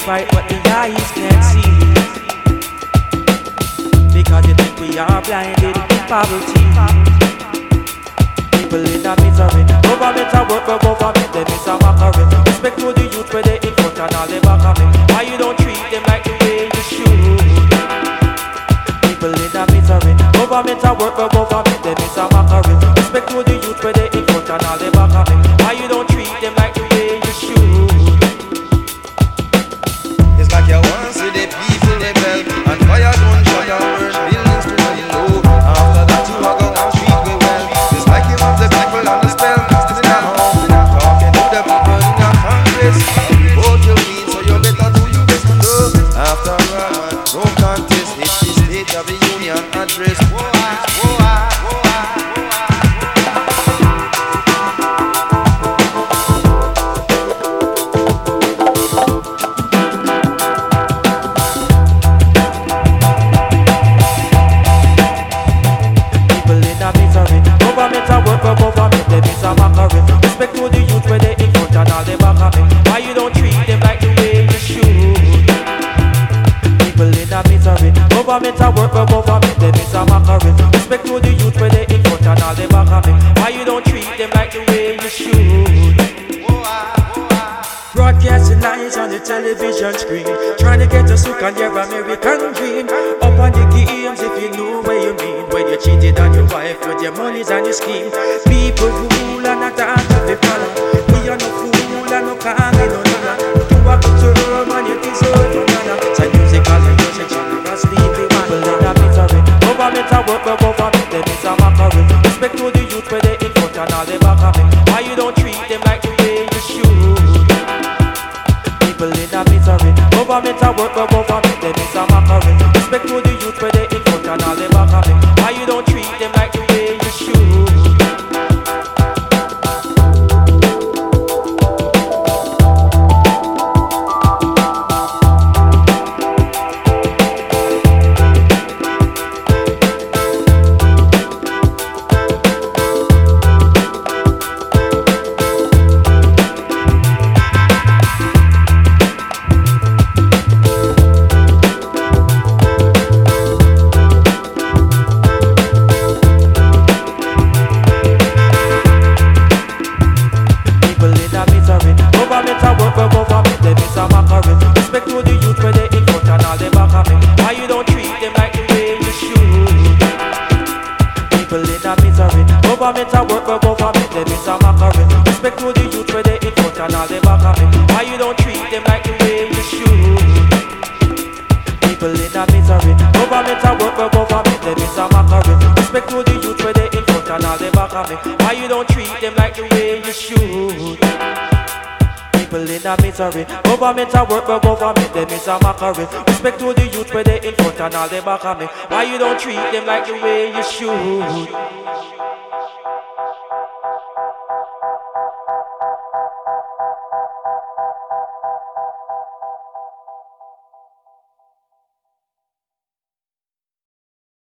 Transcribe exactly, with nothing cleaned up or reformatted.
bright what the eyes can't see. Because you think we are blinded in poverty. People in a misery. Government a work, but government them is a mockery. Respect to the youth where they in front and all they back of me. Why you don't treat them like the way you should? People in a misery. Government a work, but government them is a mockery. Respect to the youth where they in front and all they back of me. Why you don't treat them like the way you should? It's like you want to see the people they bell and fire gun shot and burn buildings to the low. After that you are gonna treat me well. It's like you want the people on the spell sitting at home talking to the people in the Congress. Vote you need, so you better do your best to know. After all, no contest, it's the State of the Union address. Whoa, whoa, whoa. Government a work, but government them is a mockery. Respect to the youth where they in front and all they back of me. Why you don't treat them like the way you should? People in a misery. Government a work, but government them is a mockery. Respect to the youth where they in front and all they back of me. Why you don't treat them like the way you should? Broadcasting lies on the television screen, trying to get us hooked on your American dream. Up on the games if you know what you mean. When you cheated on your wife with your monies and your scheme. People rule and not talk to the follow. We are no fool and no calm and no nana. You are good to run and you deserve no nana. Say musical and you say general sleepy man. People in a misery. Government a work but government them is a mockery. Respect to the youth where they in front and all they back of me. Why you don't treat them like the way you should? People in a misery. Government a work but government them is a mockery. Respect to the youth where they in front and all they back of me. Why you don't treat them like the way you should? Government a work, but government them is a mockery. Respect to the youth where they in front and all they back of me. Why you don't treat them like the way you should? People in a misery. Government a work, but government them is a mockery. Respect to the youth where they in front and all they back of me. Why you don't treat them like the way you should? People in a misery. Government a work, but government them is a mockery. Respect to the youth where they in front and all they back of me. Why you don't treat them like the way you should? People in a misery. Government a work, but government them is a mockery. Respect to the youth where they in front and all they back of me. Why you don't treat them like the way you should?